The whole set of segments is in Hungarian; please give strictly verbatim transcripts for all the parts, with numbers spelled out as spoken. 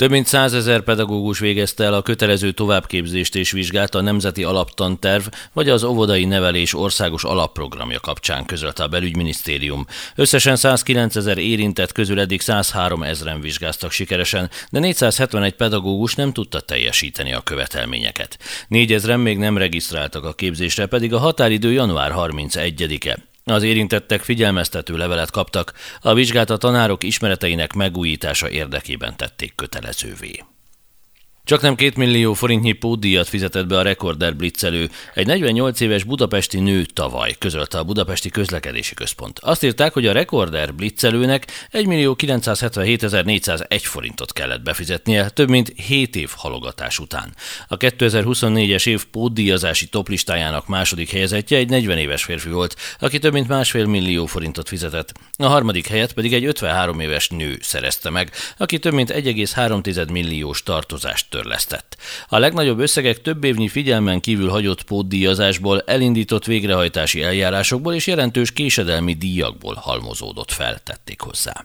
Több mint százezer pedagógus végezte el a kötelező továbbképzést és vizsgát a Nemzeti Alaptanterv vagy az óvodai nevelés országos alapprogramja kapcsán, közölte a Belügyminisztérium. Összesen százkilencezer érintett közül eddig százhárom ezren vizsgáztak sikeresen, de négyszázhetvenegy pedagógus nem tudta teljesíteni a követelményeket. négyezren még nem regisztráltak a képzésre, pedig a határidő január harmincegyedike. Az érintettek figyelmeztető levelet kaptak, a vizsgát a tanárok ismereteinek megújítása érdekében tették kötelezővé. Csaknem két millió forintnyi pótdíjat fizetett be a Rekorder blitzelő. Egy negyvennyolc éves budapesti nő tavaly, közölte a Budapesti Közlekedési Központ. Azt írták, hogy a Rekorder blitzelőnek egymillió kilencszázhetvenhétezer-négyszázegy forintot kellett befizetnie, több mint hét év halogatás után. A kétezer-huszonnégyes év pótdíjazási toplistájának második helyezettje egy negyven éves férfi volt, aki több mint másfél millió forintot fizetett. A harmadik helyet pedig egy ötvenhárom éves nő szerezte meg, aki több mint egy egész három milliós tartozást törlesztett. A legnagyobb összegek több évnyi figyelmen kívül hagyott pótdíjazásból, elindított végrehajtási eljárásokból és jelentős késedelmi díjakból halmozódott fel, tették hozzá.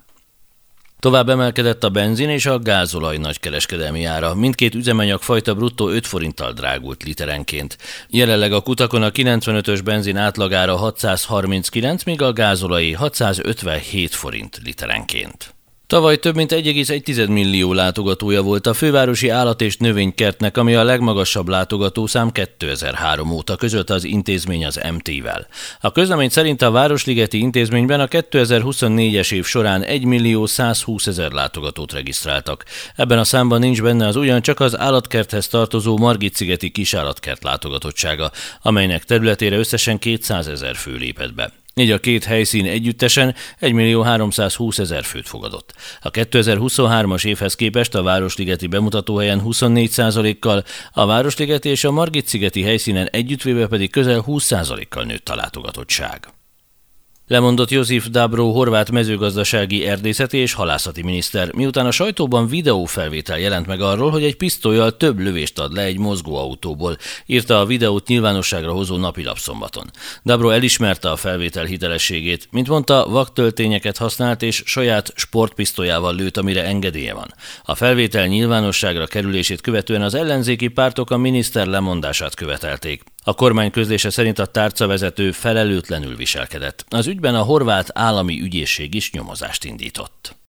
Tovább emelkedett a benzin és a gázolaj nagykereskedelmi ára. Mindkét üzemanyagfajta bruttó öt forinttal drágult literenként. Jelenleg a kutakon a kilencvenötös benzin átlagára hatszázharminckilenc, míg a gázolajé hatszázötvenhét forint literenként. Tavaly több mint egy egész egy millió látogatója volt a fővárosi állat- és növénykertnek, ami a legmagasabb látogatószám kétezer-három óta, közölte az intézmény az em té-vel. A közlemény szerint a Városligeti intézményben a kétezer-huszonnégyes év során egymillió százhúszezer látogatót regisztráltak. Ebben a számban nincs benne az ugyancsak az állatkerthez tartozó Margitszigeti kisállatkert látogatottsága, amelynek területére összesen kétszázezer fő lépett be. Így a két helyszín együttesen egymillió háromszázhúszezer főt fogadott. A kétezer-huszonhármas évhez képest a Városligeti bemutatóhelyen huszonnégy százalékkal, a Városligeti és a Margitszigeti helyszínen együttvéve pedig közel húsz százalékkal nőtt a látogatottság. Lemondott Josip Dabro horvát mezőgazdasági, erdészeti és halászati miniszter, miután a sajtóban videófelvétel jelent meg arról, hogy egy pisztollyal több lövést ad le egy mozgóautóból, írta a videót nyilvánosságra hozó napilap szombaton. Dabro elismerte a felvétel hitelességét, mint mondta, vaktöltényeket használt és saját sportpisztolyával lőtt, amire engedélye van. A felvétel nyilvánosságra kerülését követően az ellenzéki pártok a miniszter lemondását követelték. A kormány közlése szerint a tárcavezető felelőtlenül viselkedett. Az ügyben a horvát állami ügyészség is nyomozást indított.